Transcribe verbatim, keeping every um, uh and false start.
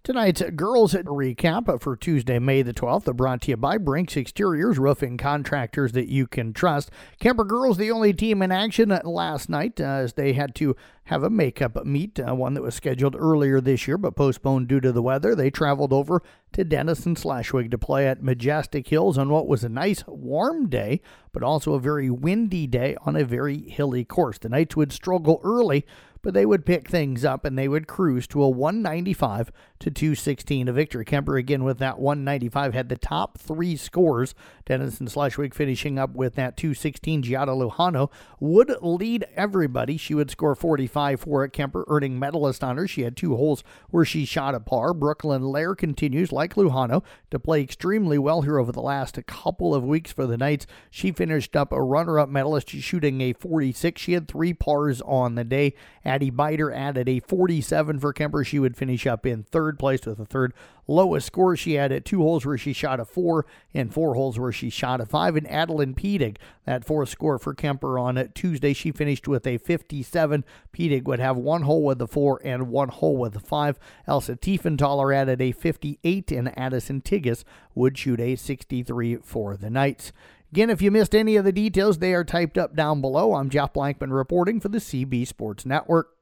Tonight's girls recap for Tuesday, May the twelfth, brought to you by Brinks Exteriors, roofing contractors that you can trust. Kemper girls, the only team in action last night, uh, as they had to have a makeup meet, uh, one that was scheduled earlier this year but postponed due to the weather. They traveled over to Denison Schleswig to play at Majestic Hills on what was a nice warm day, but also a very windy day on a very hilly course. The Knights would struggle early, but they would pick things up and they would cruise to a one ninety-five to two sixteen a victory. Kemper again with that one ninety-five had the top three scores. Denison Schleswig finishing up with that two sixteen. Giada Lujano would lead everybody. She would score forty-five for it. Kemper earning medalist honors. She had two holes where she shot a par. Brooklyn Lair continues, like Lujano, to play extremely well here over the last couple of weeks for the Knights. She finished up a runner-up medalist, shooting a forty-six. She had three pars on the day. Addie Biter added a forty-seven for Kemper. She would finish up in third place with a third lowest score. She had at two holes where she shot a four and four holes where she shot a five. And Adeline Pedig, that fourth score for Kemper on Tuesday, she finished with a fifty-seven. Pedig would have one hole with a four and one hole with a five. Elsa Tiefenthaler added a fifty-eight, and Addison Tigas would shoot a sixty-three for the Knights. Again, if you missed any of the details, they are typed up down below. I'm Jeff Blankman reporting for the C B Sports Network.